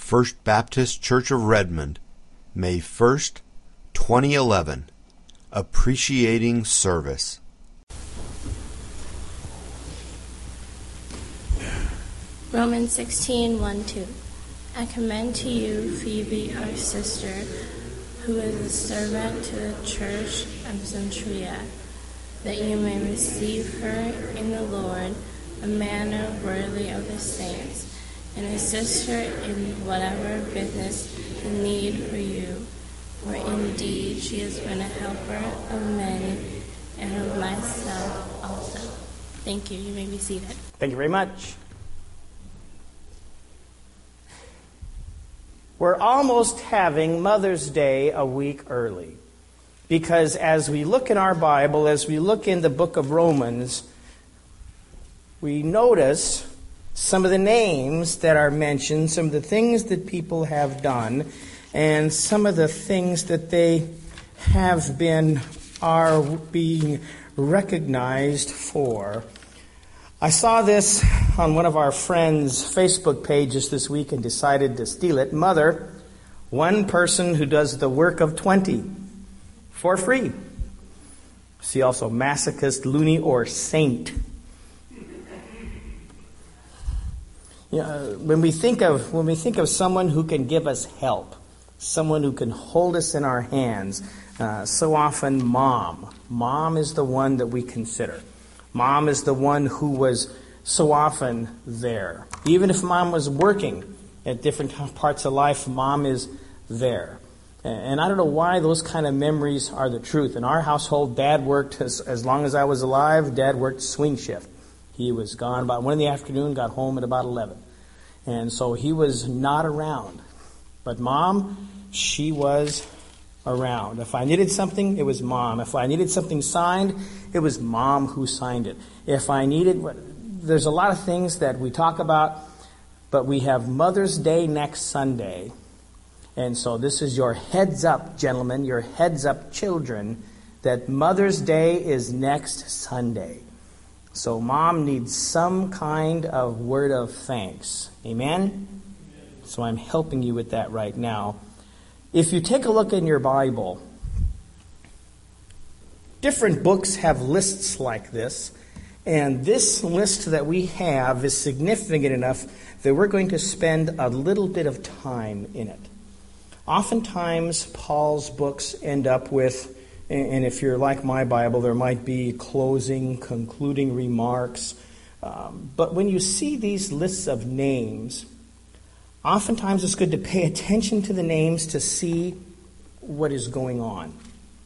First Baptist Church of Redmond, May 1st, 2011. Appreciating Service. Romans 16:1-2. I commend to you Phoebe, our sister, who is a servant to the church of Cenchrea, that you may receive her in the Lord, a manner worthy of the saints, and assist her in whatever business is need for you. For indeed she has been a helper of many, and of myself also. Thank you. You may be seated. Thank you very much. We're almost having Mother's Day a week early, because as we look in our Bible, as we look in the book of Romans, we notice some of the names that are mentioned, some of the things that people have done, and some of the things that they are being recognized for. I saw this on one of our friends' Facebook pages this week and decided to steal it. Mother, one person who does the work of 20 for free. See also masochist, loony, or saint. When we think of someone who can give us help, someone who can hold us in our hands, so often Mom is the one that we consider. Mom is the one who was so often there. Even if Mom was working at different parts of life, Mom is there. And I don't know why those kind of memories are the truth. In our household, Dad worked as long as I was alive. Dad worked swing shift. He was gone about 1 in the afternoon, got home at about 11. And so he was not around. But Mom, she was around. If I needed something, it was Mom. If I needed something signed, it was Mom who signed it. There's a lot of things that we talk about, but we have Mother's Day next Sunday. And so this is your heads up, gentlemen, your heads up, children, that Mother's Day is next Sunday. So Mom needs some kind of word of thanks. Amen? So I'm helping you with that right now. If you take a look in your Bible, different books have lists like this, and this list that we have is significant enough that we're going to spend a little bit of time in it. Oftentimes, Paul's books end up with, and if you're like my Bible, there might be closing, concluding remarks. But when you see these lists of names, oftentimes it's good to pay attention to the names to see what is going on.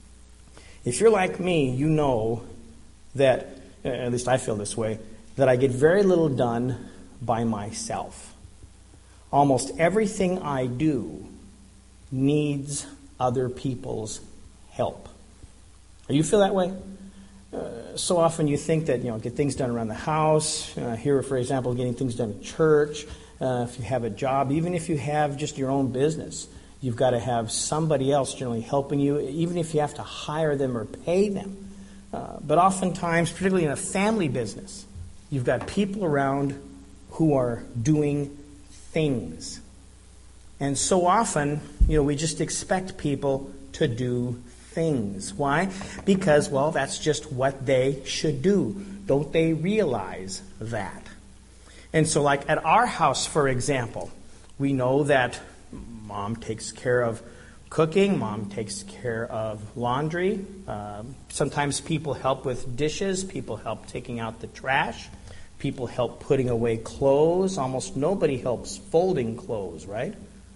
If you're like me, you know that, at least I feel this way, that I get very little done by myself. Almost everything I do needs other people's help. Do you feel that way? So often you think that, get things done around the house. Here, for example, getting things done at church. If you have a job, even if you have just your own business, you've got to have somebody else generally helping you, even if you have to hire them or pay them. But oftentimes, particularly in a family business, you've got people around who are doing things. And so often, we just expect people to do things. Why? Because, that's just what they should do. Don't they realize that? And so like at our house, for example, we know that Mom takes care of cooking, Mom takes care of laundry. Sometimes people help with dishes, people help taking out the trash, people help putting away clothes. Almost nobody helps folding clothes, right?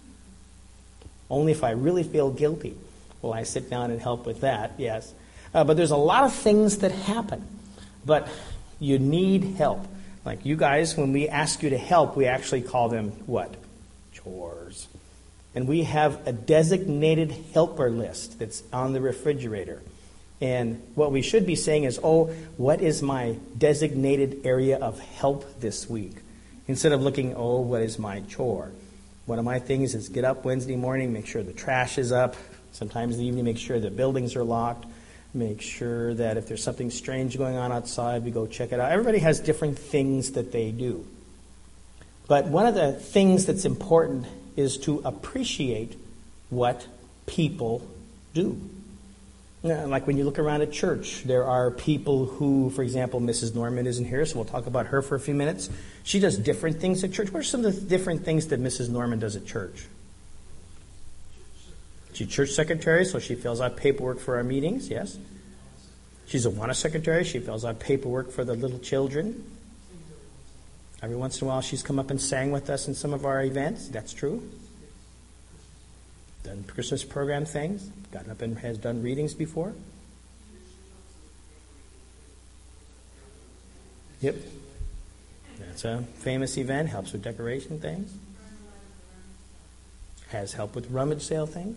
Only if I really feel guilty will I sit down and help with that, yes. But there's a lot of things that happen, but you need help. Like you guys, when we ask you to help, we actually call them what? Chores. And we have a designated helper list that's on the refrigerator. And what we should be saying is, what is my designated area of help this week? Instead of looking, what is my chore? One of my things is get up Wednesday morning, make sure the trash is up. Sometimes in the evening, make sure the buildings are locked. Make sure that if there's something strange going on outside, we go check it out. Everybody has different things that they do. But one of the things that's important is to appreciate what people do. Like when you look around at church, there are people who, for example, Mrs. Norman isn't here, so we'll talk about her for a few minutes. She does different things at church. What are some of the different things that Mrs. Norman does at church? She's church secretary, so she fills out paperwork for our meetings, yes. She's a Awana secretary. She fills out paperwork for the little children. Every once in a while, she's come up and sang with us in some of our events. That's true. Done Christmas program things. Gotten up and has done readings before. Yep. That's a famous event. Helps with decoration things. Has help with rummage sale things.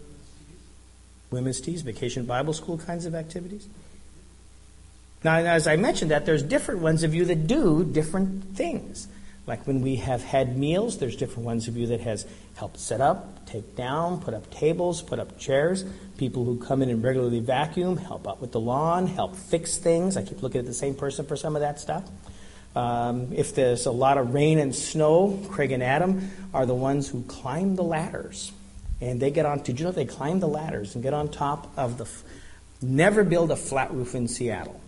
Women's teas, vacation Bible school kinds of activities. Now, as I mentioned that, there's different ones of you that do different things. Like when we have had meals, there's different ones of you that has helped set up, take down, put up tables, put up chairs. People who come in and regularly vacuum, help out with the lawn, help fix things. I keep looking at the same person for some of that stuff. If there's a lot of rain and snow, Craig and Adam are the ones who climb the ladders. And they get on, did you know they climb the ladders and get on top of the, never build a flat roof in Seattle.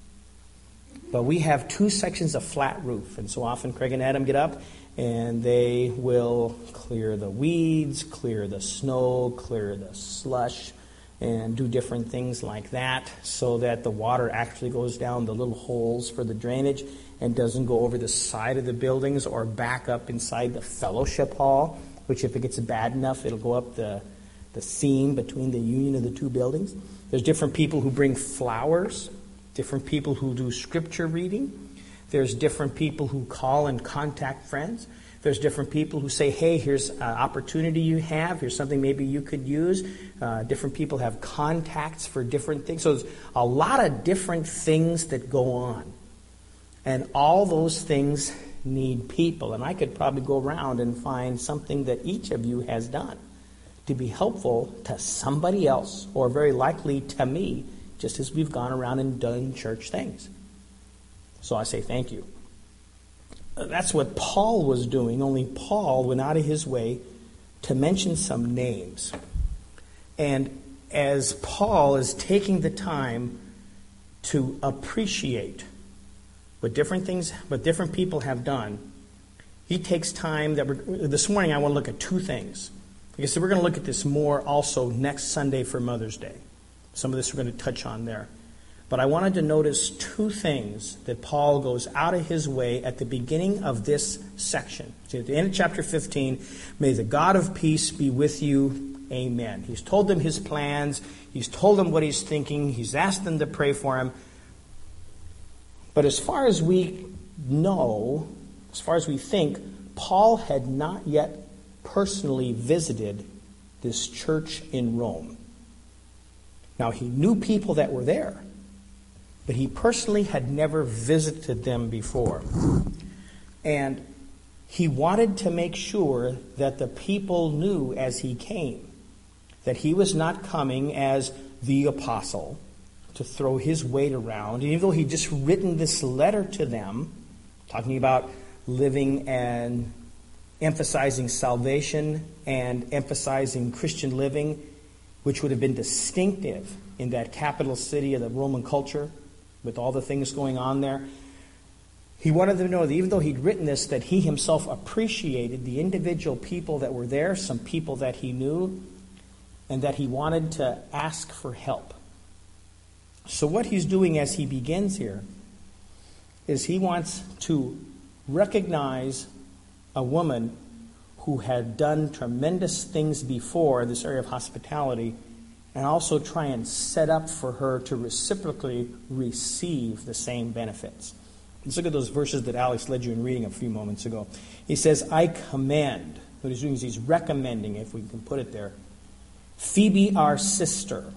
But we have 2 sections of flat roof, and so often Craig and Adam get up, and they will clear the weeds, clear the snow, clear the slush, and do different things like that so that the water actually goes down the little holes for the drainage and doesn't go over the side of the buildings or back up inside the fellowship hall, which if it gets bad enough, it'll go up the seam between the union of the 2 buildings. There's different people who bring flowers. Different people who do scripture reading. There's different people who call and contact friends. There's different people who say, hey, here's an opportunity you have. Here's something maybe you could use. Different people have contacts for different things. So there's a lot of different things that go on. And all those things need people. And I could probably go around and find something that each of you has done to be helpful to somebody else, or very likely to me, just as we've gone around and done church things. So I say thank you. That's what Paul was doing, only Paul went out of his way to mention some names. And as Paul is taking the time to appreciate what different people have done, he takes time this morning I want to look at 2 things. Like I said, we're going to look at this more also next Sunday for Mother's Day. Some of this we're going to touch on there. But I wanted to notice 2 things that Paul goes out of his way at the beginning of this section. See, at the end of chapter 15, may the God of peace be with you. Amen. He's told them his plans. He's told them what he's thinking. He's asked them to pray for him. But as far as we know, as far as we think, Paul had not yet personally visited this church in Rome. Now, he knew people that were there, but he personally had never visited them before. And he wanted to make sure that the people knew as he came that he was not coming as the apostle to throw his weight around. And even though he'd just written this letter to them, talking about living and emphasizing salvation and emphasizing Christian living, which would have been distinctive in that capital city of the Roman culture with all the things going on there. He wanted them to know that even though he'd written this, that he himself appreciated the individual people that were there, some people that he knew, and that he wanted to ask for help. So what he's doing as he begins here is he wants to recognize a woman who had done tremendous things before in this area of hospitality, and also try and set up for her to reciprocally receive the same benefits. Let's look at those verses that Alex led you in reading a few moments ago. He says, I commend. What he's doing is he's recommending, if we can put it there, Phoebe, our sister.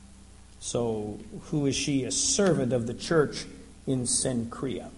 So, who is she? A servant of the church in Cenchrea.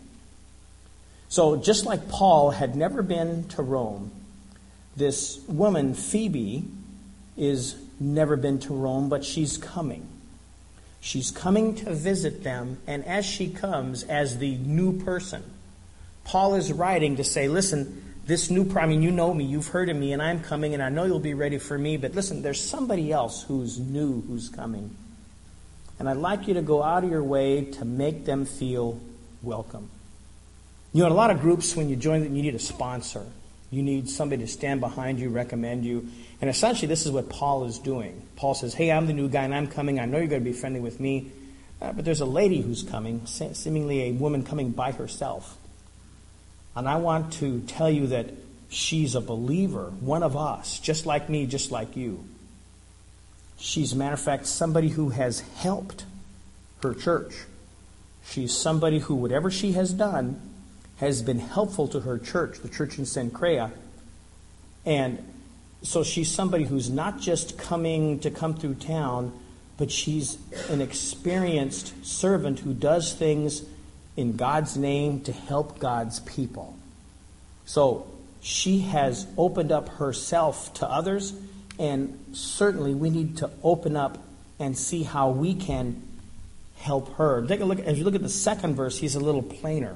So, just like Paul had never been to Rome, this woman, Phoebe, is never been to Rome, but she's coming. She's coming to visit them, and as she comes, as the new person, Paul is writing to say, listen, this new, I mean, you know me, you've heard of me, and I'm coming, and I know you'll be ready for me. But listen, there's somebody else who's new who's coming. And I'd like you to go out of your way to make them feel welcome. You know, in a lot of groups, when you join them, you need a sponsor. You need somebody to stand behind you, recommend you. And essentially, this is what Paul is doing. Paul says, hey, I'm the new guy, and I'm coming. I know you're going to be friendly with me. But there's a lady who's coming, seemingly a woman coming by herself. And I want to tell you that she's a believer, one of us, just like me, just like you. She's, a matter of fact, somebody who has helped her church. She's somebody who, whatever she has done, has been helpful to her church, the church in Cenchrea. And so she's somebody who's not just come through town, but she's an experienced servant who does things in God's name to help God's people. So she has opened up herself to others, and certainly we need to open up and see how we can help her. Take a look. As you look at the second verse, he's a little plainer.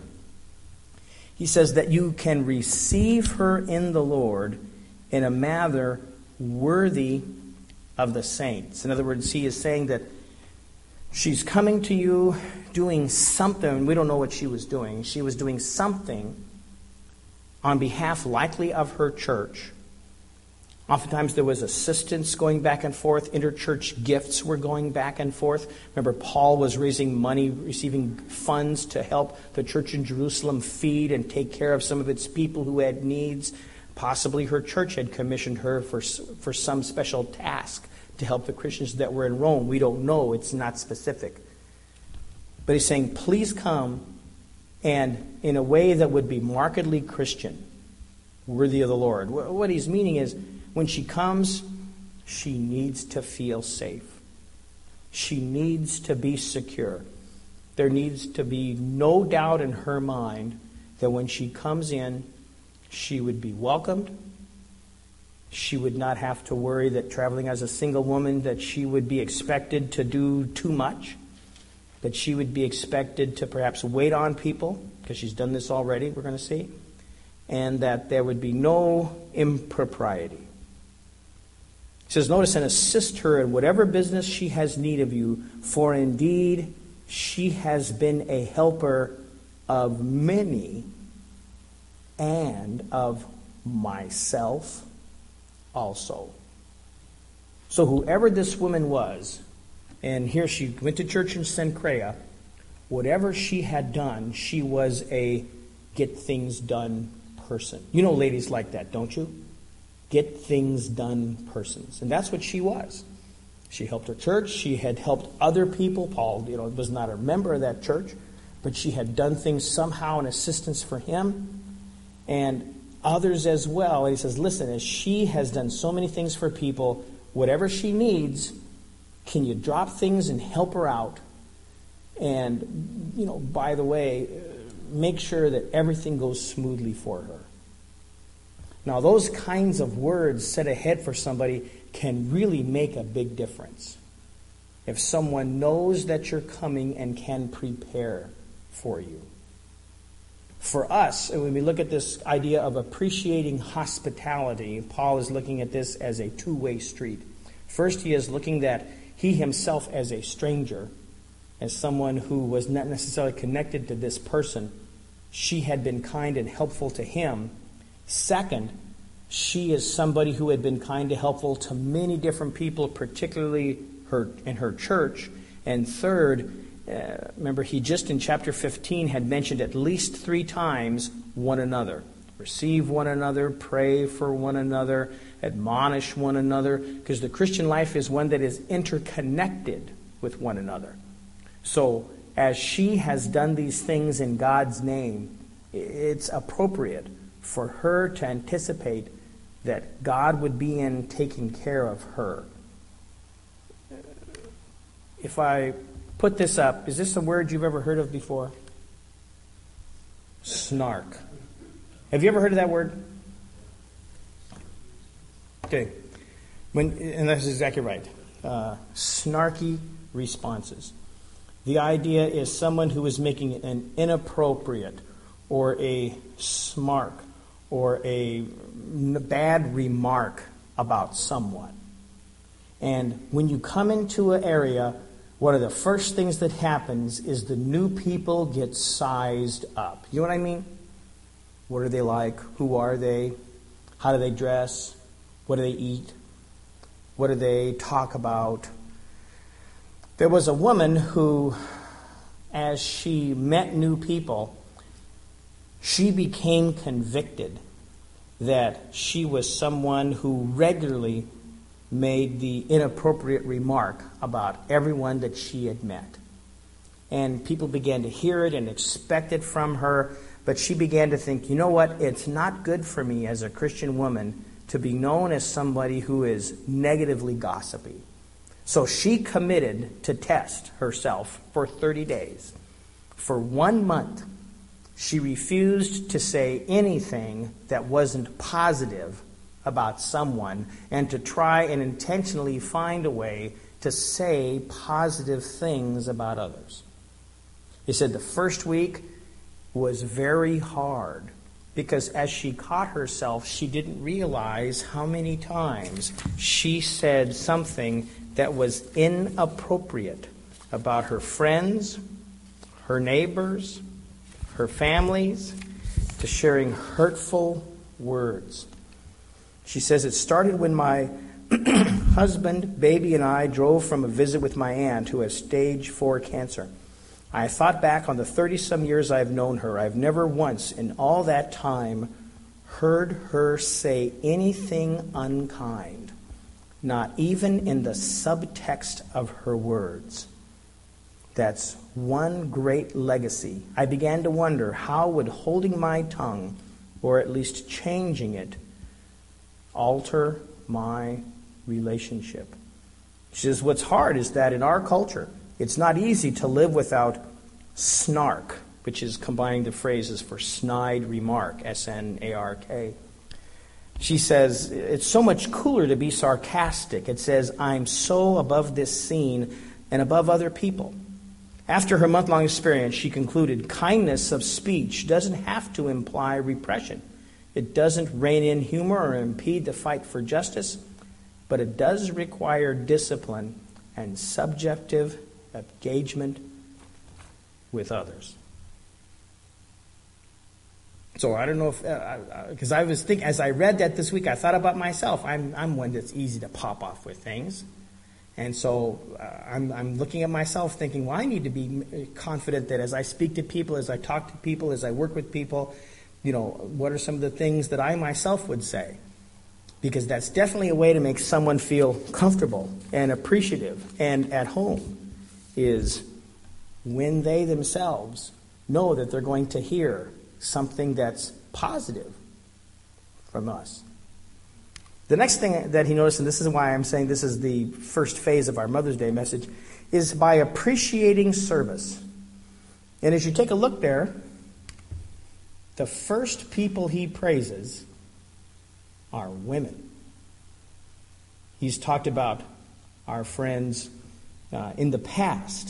He says that you can receive her in the Lord in a manner worthy of the saints. In other words, he is saying that she's coming to you doing something. We don't know what she was doing. She was doing something on behalf likely of her church. Oftentimes there was assistance going back and forth. Interchurch gifts were going back and forth. Remember, Paul was raising money, receiving funds to help the church in Jerusalem feed and take care of some of its people who had needs. Possibly her church had commissioned her for some special task to help the Christians that were in Rome. We don't know. It's not specific. But he's saying, please come, and in a way that would be markedly Christian, worthy of the Lord. What he's meaning is, when she comes, she needs to feel safe. She needs to be secure. There needs to be no doubt in her mind that when she comes in, she would be welcomed. She would not have to worry that traveling as a single woman, that she would be expected to do too much, that she would be expected to perhaps wait on people, because she's done this already, we're going to see, and that there would be no impropriety. He says, notice, and assist her in whatever business she has need of you, for indeed she has been a helper of many and of myself also. So whoever this woman was, and here she went to church in Cenchrea, whatever she had done, she was a get things done person. You know ladies like that, don't you? Get things done persons. And that's what she was. She helped her church. She had helped other people. Paul, was not a member of that church, but she had done things somehow in assistance for him and others as well. And he says, listen, as she has done so many things for people, whatever she needs, can you drop things and help her out? And, by the way, make sure that everything goes smoothly for her. Now, those kinds of words set ahead for somebody can really make a big difference. If someone knows that you're coming and can prepare for you. For us, when we look at this idea of appreciating hospitality, Paul is looking at this as a two-way street. First, he is looking at he himself as a stranger, as someone who was not necessarily connected to this person. She had been kind and helpful to him. Second, she is somebody who had been kind and helpful to many different people, particularly in her church. And third, remember, he just in chapter 15 had mentioned at least 3 times one another. Receive one another, pray for one another, admonish one another, because the Christian life is one that is interconnected with one another. So as she has done these things in God's name, it's appropriate for her to anticipate that God would be in taking care of her. If I put this up, is this a word you've ever heard of before? Snark. Have you ever heard of that word? Okay. And that's exactly right. Snarky responses. The idea is someone who is making an inappropriate or a smart or a bad remark about someone. And when you come into an area, one of the first things that happens is the new people get sized up. You know what I mean? What are they like? Who are they? How do they dress? What do they eat? What do they talk about? There was a woman who, as she met new people, she became convicted that she was someone who regularly made the inappropriate remark about everyone that she had met. And people began to hear it and expect it from her, but she began to think, you know what, it's not good for me as a Christian woman to be known as somebody who is negatively gossipy. So she committed to test herself for 30 days. For 1 month, she refused to say anything that wasn't positive about someone and to try and intentionally find a way to say positive things about others. He said the first week was very hard because as she caught herself, she didn't realize how many times she said something that was inappropriate about her friends, her neighbors, her families, to sharing hurtful words. She says, it started when my husband, baby, and I drove from a visit with my aunt who has stage 4 cancer. I thought back on the 30-some years I've known her. I've never once in all that time heard her say anything unkind, not even in the subtext of her words. That's one great legacy. I began to wonder, how would holding my tongue, or at least changing it, alter my relationship? She says, what's hard is that in our culture, it's not easy to live without snark, which is combining the phrases for snide remark, S-N-A-R-K. She says, it's so much cooler to be sarcastic. It says, I'm so above this scene and above other people. After her month-long experience, she concluded, kindness of speech doesn't have to imply repression. It doesn't rein in humor or impede the fight for justice, but it does require discipline and subjective engagement with others. So I don't know if, because I was thinking, as I read that this week, I thought about myself. I'm one that's easy to pop off with things. And so I'm looking at myself thinking, well, I need to be confident that as I speak to people, as I talk to people, as I work with people, you know, what are some of the things that I myself would say? Because that's definitely a way to make someone feel comfortable and appreciative and at home, is when they themselves know that they're going to hear something that's positive from us. The next thing that he noticed, and this is why I'm saying this is the first phase of our Mother's Day message, is by appreciating service. And as you take a look there, the first people he praises are women. He's talked about our friends in the past.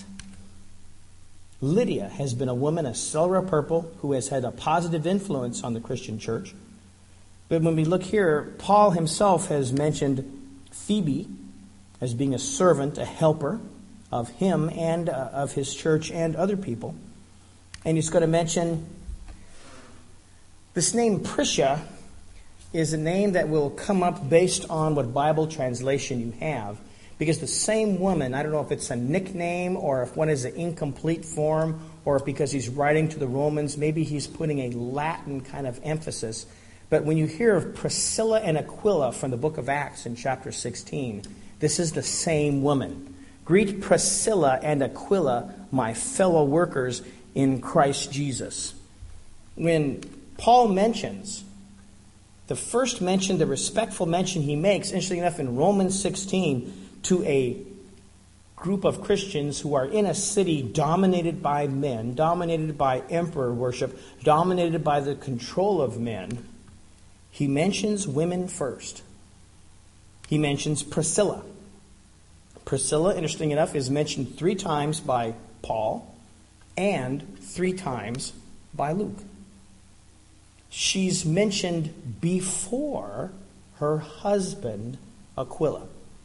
Lydia has been a woman, a Silver Purple, who has had a positive influence on the Christian church. But when we look here, Paul himself has mentioned Phoebe as being a servant, a helper of him and of his church and other people. And he's going to mention this name Prisca is a name that will come up based on what Bible translation you have. Because the same woman, I don't know if it's a nickname or if one is an incomplete form, or if because he's writing to the Romans, maybe he's putting a Latin kind of emphasis. But when you hear of Priscilla and Aquila from the book of Acts in chapter 16, this is the same woman. Greet Priscilla and Aquila, my fellow workers in Christ Jesus. When Paul mentions, the first mention, the respectful mention he makes, interestingly enough, in Romans 16, to a group of Christians who are in a city dominated by men, dominated by emperor worship, dominated by the control of men, he mentions women first. He mentions Priscilla. Priscilla, interesting enough, is mentioned 3 times by Paul and 3 times by Luke. she's mentioned before her husband, Aquila.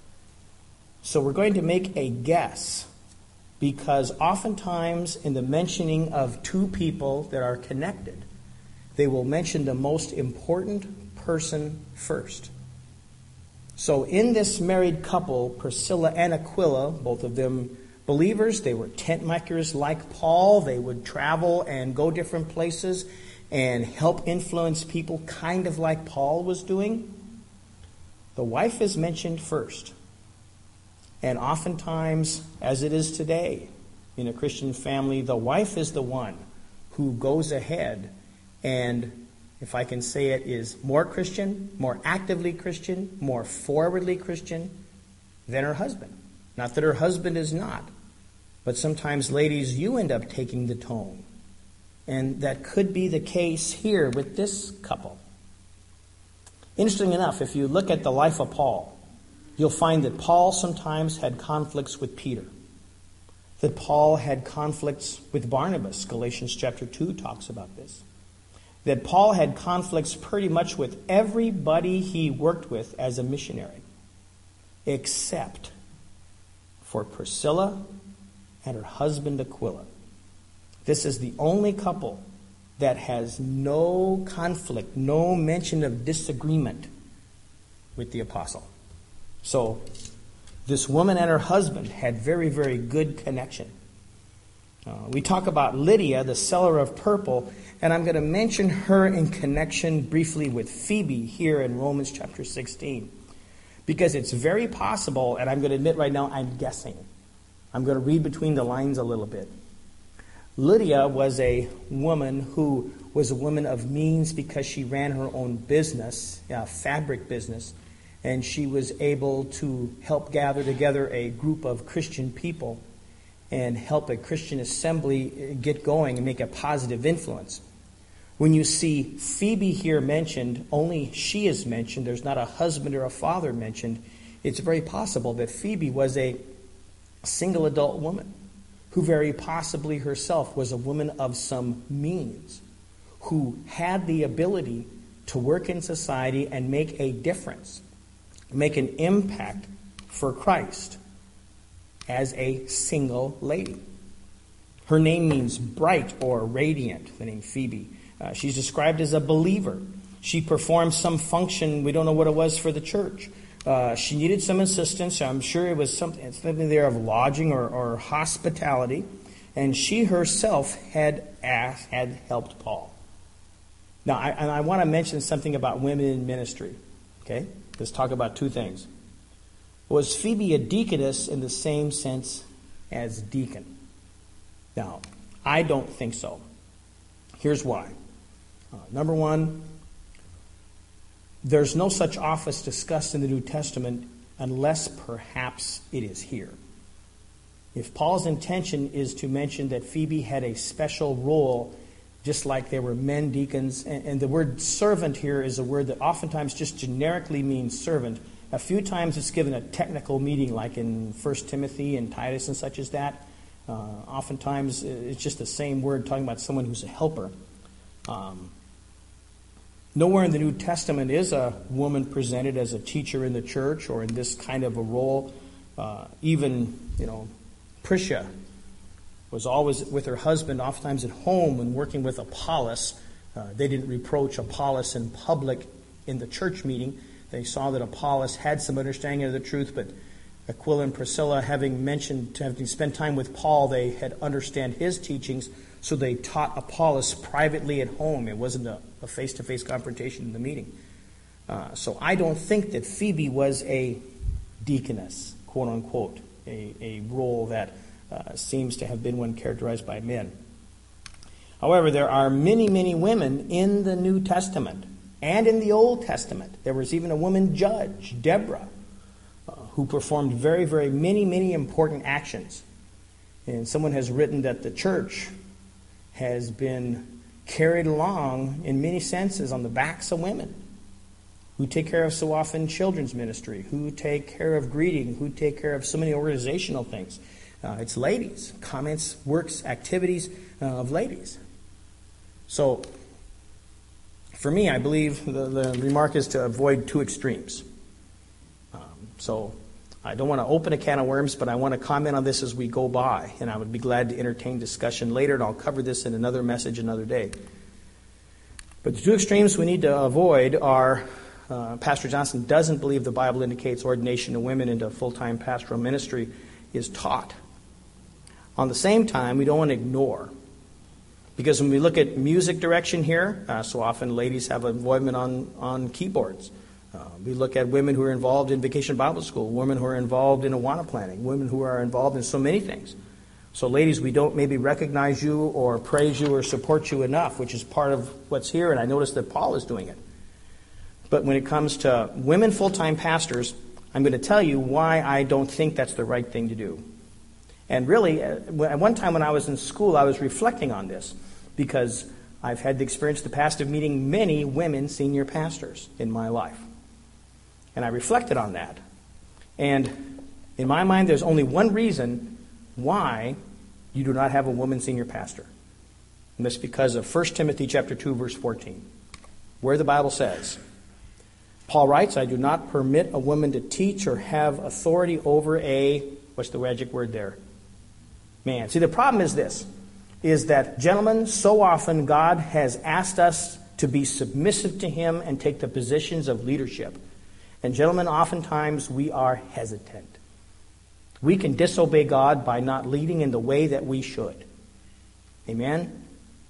So we're going to make a guess, because oftentimes in the mentioning of two people that are connected, they will mention the most important person first. So in this married couple, Priscilla and Aquila, both of them believers, they were tent makers like Paul. They would travel and go different places and help influence people, kind of like Paul was doing. The wife is mentioned first. And oftentimes, as it is today in a Christian family, the wife is the one who goes ahead and, if I can say it, is more Christian, more actively Christian, more forwardly Christian than her husband. Not that her husband is not, but sometimes, ladies, you end up taking the tone. And that could be the case here with this couple. Interesting enough, if you look at the life of Paul, you'll find that Paul sometimes had conflicts with Peter, that Paul had conflicts with Barnabas. Galatians chapter 2 talks about this. That Paul had conflicts pretty much with everybody he worked with as a missionary, except for Priscilla and her husband Aquila. This is the only couple that has no conflict, no mention of disagreement with the apostle. So this woman and her husband had very, very good connection. We talk about Lydia, the seller of purple, and I'm going to mention her in connection briefly with Phoebe here in Romans chapter 16. Because it's very possible, and I'm going to admit right now, I'm guessing. I'm going to read between the lines a little bit. Lydia was a woman who was a woman of means because she ran her own business, a fabric business, and she was able to help gather together a group of Christian people and help a Christian assembly get going and make a positive influence. When you see Phoebe here mentioned, only she is mentioned, there's not a husband or a father mentioned, it's very possible that Phoebe was a single adult woman who very possibly herself was a woman of some means, who had the ability to work in society and make a difference, make an impact for Christ as a single lady. Her name means bright or radiant, the name Phoebe. She's described as a believer. She performed some function, we don't know what it was, for the church. She needed some assistance. I'm sure it was something there of lodging or hospitality. And she herself had helped Paul. Now, I want to mention something about women in ministry. Okay? Let's talk about two things. Was Phoebe a deaconess in the same sense as deacon? Now, I don't think so. Here's why. Number one, there's no such office discussed in the New Testament unless perhaps it is here. If Paul's intention is to mention that Phoebe had a special role, just like there were men deacons, and the word servant here is a word that oftentimes just generically means servant. A few times it's given a technical meaning, like in 1 Timothy and Titus and such as that. Oftentimes it's just the same word talking about someone who's a helper. Nowhere in the New Testament is a woman presented as a teacher in the church or in this kind of a role. Even Prisca was always with her husband, oftentimes at home and working with Apollos. They didn't reproach Apollos in public in the church meeting. They saw that Apollos had some understanding of the truth, but Aquila and Priscilla, having spent time with Paul, they had understand his teachings, so they taught Apollos privately at home. It wasn't a face-to-face confrontation in the meeting. So I don't think that Phoebe was a deaconess, quote-unquote, a role that seems to have been one characterized by men. However, there are many, many women in the New Testament and in the Old Testament. There was even a woman judge, Deborah, who performed very, very many, many important actions. And someone has written that the church has been carried along in many senses on the backs of women who take care of so often children's ministry, who take care of greeting, who take care of so many organizational things. It's ladies, comments, works, activities of ladies. So For me, I believe the remark is to avoid two extremes. So I don't want to open a can of worms, but I want to comment on this as we go by, and I would be glad to entertain discussion later, and I'll cover this in another message another day. But the two extremes we need to avoid are, Pastor Johnson doesn't believe the Bible indicates ordination of women into full-time pastoral ministry is taught. On the same time, we don't want to ignore. Because when we look at music direction here, so often ladies have involvement on keyboards. We look at women who are involved in Vacation Bible School, women who are involved in Awana planning, women who are involved in so many things. So ladies, we don't maybe recognize you or praise you or support you enough, which is part of what's here, and I notice that Paul is doing it. But when it comes to women full-time pastors, I'm going to tell you why I don't think that's the right thing to do. And really, at one time when I was in school, I was reflecting on this because I've had the experience in the past of meeting many women senior pastors in my life. And I reflected on that. And in my mind, there's only one reason why you do not have a woman senior pastor. And that's because of 1 Timothy chapter 2, verse 14, where the Bible says, Paul writes, I do not permit a woman to teach or have authority over a, what's the magic word there? Man. See, the problem is this, is that, gentlemen, so often God has asked us to be submissive to him and take the positions of leadership. And gentlemen, oftentimes we are hesitant. We can disobey God by not leading in the way that we should. Amen?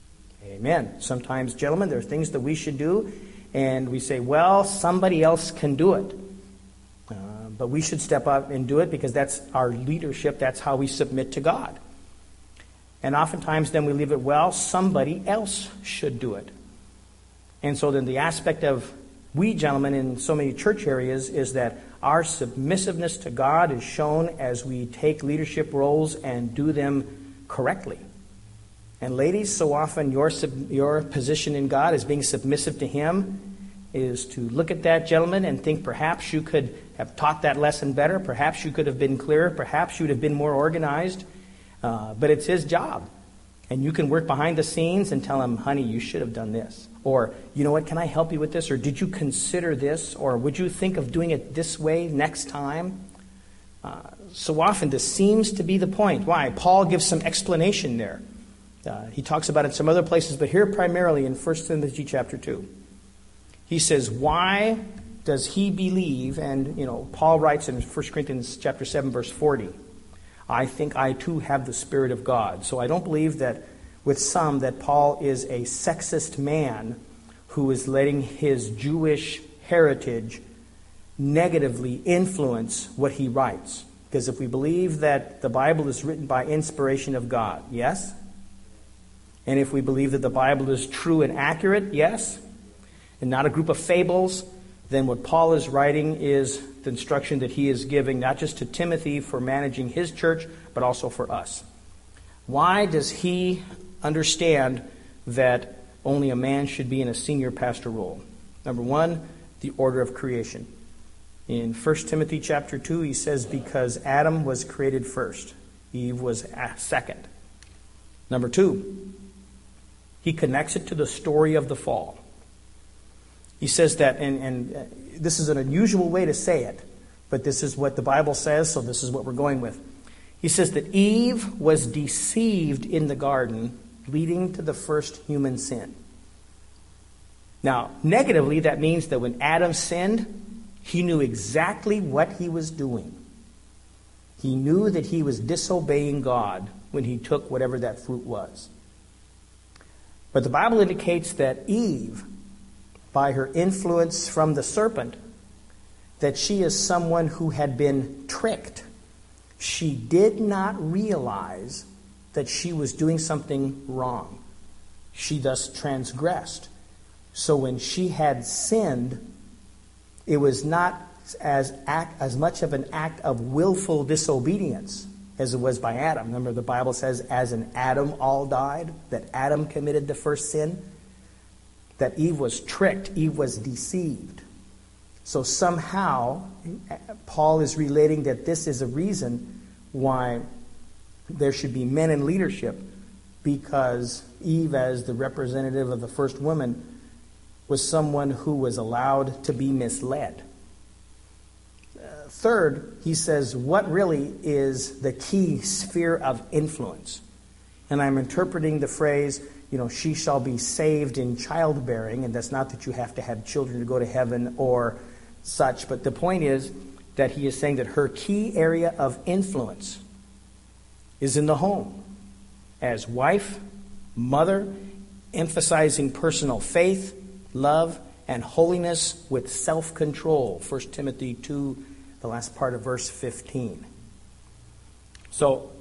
Amen. Sometimes, gentlemen, there are things that we should do, and we say, well, somebody else can do it. But we should step up and do it because that's our leadership. That's how we submit to God. And oftentimes then we leave it, well, somebody else should do it. And so then the aspect of we gentlemen in so many church areas is that our submissiveness to God is shown as we take leadership roles and do them correctly. And ladies, so often your position in God as being submissive to him is to look at that gentleman and think perhaps you could have taught that lesson better, perhaps you could have been clearer, perhaps you would have been more organized. But it's his job. And you can work behind the scenes and tell him, honey, you should have done this. Or, you know what, can I help you with this? Or did you consider this? Or would you think of doing it this way next time? So often this seems to be the point. Why? Paul gives some explanation there. He talks about it in some other places, but here primarily in 1 Timothy chapter 2. He says, why does he believe? And, Paul writes in 1 Corinthians chapter 7, verse 40, I think I too have the Spirit of God. So I don't believe that with some that Paul is a sexist man who is letting his Jewish heritage negatively influence what he writes. Because if we believe that the Bible is written by inspiration of God, yes? And if we believe that the Bible is true and accurate, yes? And not a group of fables, then what Paul is writing is the instruction that he is giving, not just to Timothy for managing his church, but also for us. Why does he understand that only a man should be in a senior pastor role? Number one, the order of creation. In 1 Timothy chapter 2, he says, because Adam was created first, Eve was second. Number two, he connects it to the story of the fall. He says that, and this is an unusual way to say it, but this is what the Bible says, so this is what we're going with. He says that Eve was deceived in the garden, leading to the first human sin. Now, negatively, that means that when Adam sinned, he knew exactly what he was doing. He knew that he was disobeying God when he took whatever that fruit was. But the Bible indicates that Eve, by her influence from the serpent, that she is someone who had been tricked. She did not realize that she was doing something wrong. She thus transgressed. So when she had sinned, it was not as much of an act of willful disobedience as it was by Adam. Remember, the Bible says, as in Adam all died, that Adam committed the first sin. That Eve was tricked, Eve was deceived. So somehow, Paul is relating that this is a reason why there should be men in leadership, because Eve, as the representative of the first woman, was someone who was allowed to be misled. Third, he says, what really is the key sphere of influence? And I'm interpreting the phrase, she shall be saved in childbearing, and that's not that you have to have children to go to heaven or such, but the point is that he is saying that her key area of influence is in the home, as wife, mother, emphasizing personal faith, love, and holiness with self-control. 1 Timothy 2, the last part of verse 15. So,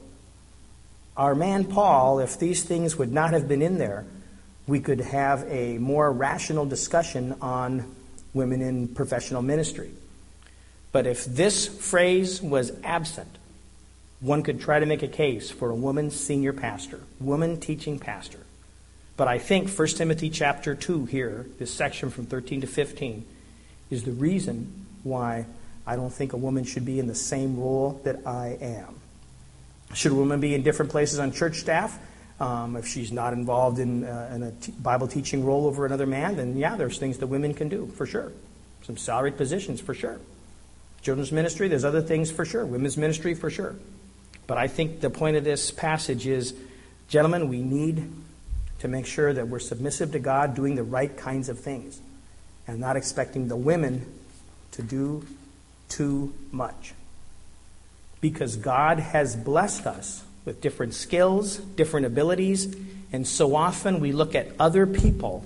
our man Paul, if these things would not have been in there, we could have a more rational discussion on women in professional ministry. But if this phrase was absent, one could try to make a case for a woman senior pastor, woman teaching pastor. But I think 1 Timothy chapter 2 here, this section from 13 to 15, is the reason why I don't think a woman should be in the same role that I am. Should a woman be in different places on church staff? If she's not involved in a Bible teaching role over another man, then yeah, there's things that women can do, for sure. Some salaried positions, for sure. Children's ministry, there's other things, for sure. Women's ministry, for sure. But I think the point of this passage is, gentlemen, we need to make sure that we're submissive to God, doing the right kinds of things, and not expecting the women to do too much. Because God has blessed us with different skills, different abilities, and so often we look at other people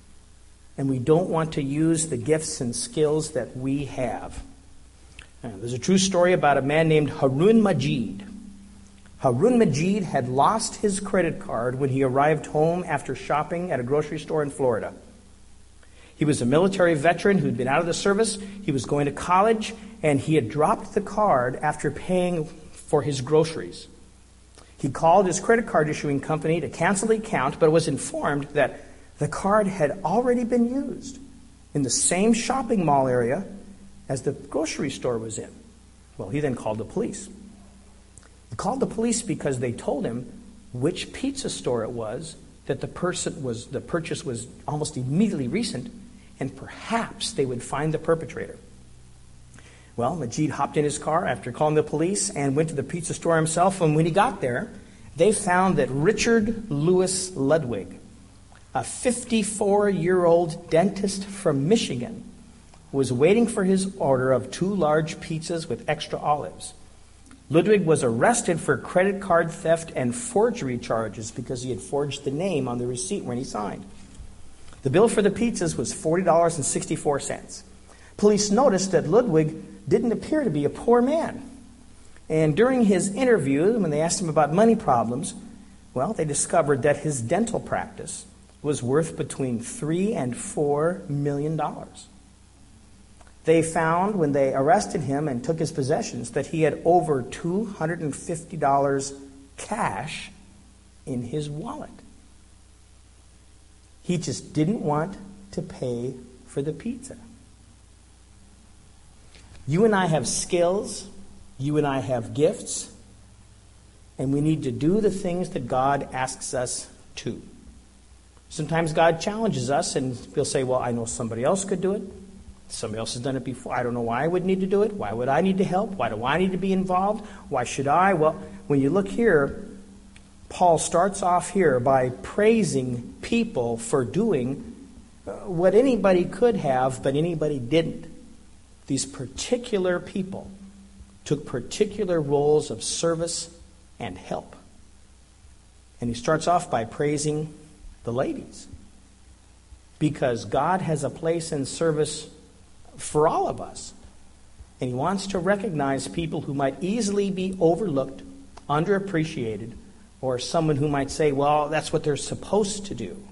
and we don't want to use the gifts and skills that we have. There's a true story about a man named Harun Majid. Harun Majid had lost his credit card when he arrived home after shopping at a grocery store in Florida. He was a military veteran who'd been out of the service. He was going to college, and he had dropped the card after paying for his groceries. He called his credit card issuing company to cancel the account, but was informed that the card had already been used in the same shopping mall area as the grocery store was in. Well, he then called the police. He called the police because they told him which pizza store it was, that the purchase was almost immediately recent, and perhaps they would find the perpetrator. Well, Majid hopped in his car after calling the police and went to the pizza store himself, and when he got there, they found that Richard Lewis Ludwig, a 54-year-old dentist from Michigan, was waiting for his order of 2 large pizzas with extra olives. Ludwig was arrested for credit card theft and forgery charges because he had forged the name on the receipt when he signed. The bill for the pizzas was $40.64. Police noticed that Ludwig didn't appear to be a poor man. And during his interview, when they asked him about money problems, well, they discovered that his dental practice was worth between $3 and $4 million. They found, when they arrested him and took his possessions, that he had over $250 cash in his wallet. He just didn't want to pay for the pizza. You and I have skills, you and I have gifts, and we need to do the things that God asks us to. Sometimes God challenges us and we'll say, well, I know somebody else could do it. Somebody else has done it before. I don't know why I would need to do it. Why would I need to help? Why do I need to be involved? Why should I? Well, when you look here, Paul starts off here by praising people for doing what anybody could have, but anybody didn't. These particular people took particular roles of service and help. And he starts off by praising the ladies, because God has a place in service for all of us. And he wants to recognize people who might easily be overlooked, underappreciated, or someone who might say, well, that's what they're supposed to do.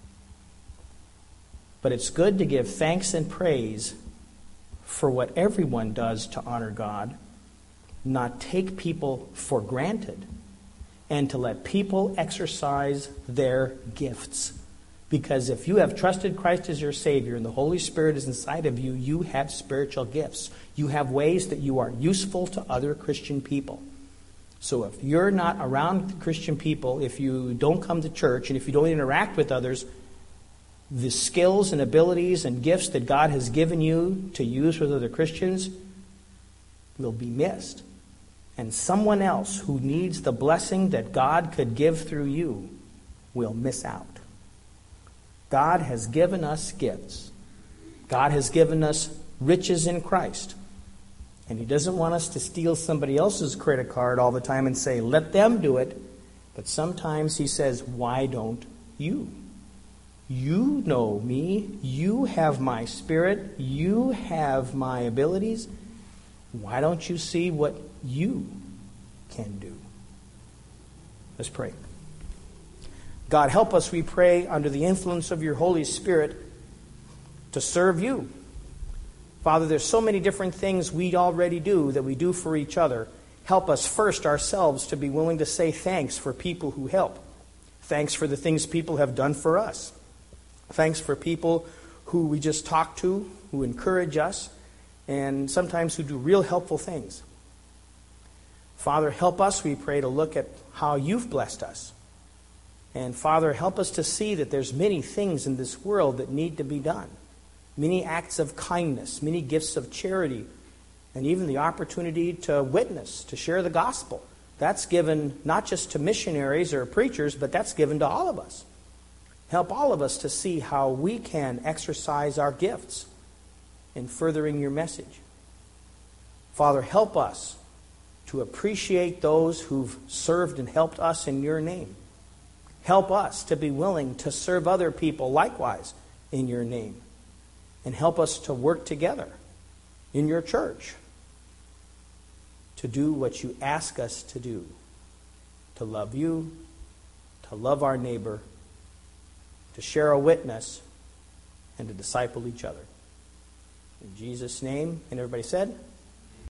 But it's good to give thanks and praise for what everyone does to honor God, not take people for granted, and to let people exercise their gifts. Because if you have trusted Christ as your Savior and the Holy Spirit is inside of you, you have spiritual gifts. You have ways that you are useful to other Christian people. So if you're not around Christian people, if you don't come to church, and if you don't interact with others, the skills and abilities and gifts that God has given you to use with other Christians will be missed. And someone else who needs the blessing that God could give through you will miss out. God has given us gifts. God has given us riches in Christ. And He doesn't want us to steal somebody else's credit card all the time and say, let them do it. But sometimes He says, why don't you? You know me. You have my Spirit. You have my abilities. Why don't you see what you can do? Let's pray. God, help us, we pray, under the influence of your Holy Spirit to serve you. Father, there's so many different things we already do that we do for each other. Help us first ourselves to be willing to say thanks for people who help. Thanks for the things people have done for us. Thanks for people who we just talk to, who encourage us, and sometimes who do real helpful things. Father, help us, we pray, to look at how you've blessed us. And Father, help us to see that there's many things in this world that need to be done. Many acts of kindness, many gifts of charity, and even the opportunity to witness, to share the gospel. That's given not just to missionaries or preachers, but that's given to all of us. Help all of us to see how we can exercise our gifts in furthering your message. Father, help us to appreciate those who've served and helped us in your name. Help us to be willing to serve other people likewise in your name. And help us to work together in your church to do what you ask us to do. To love you, to love our neighbor, to share a witness, and to disciple each other. In Jesus' name, and everybody said...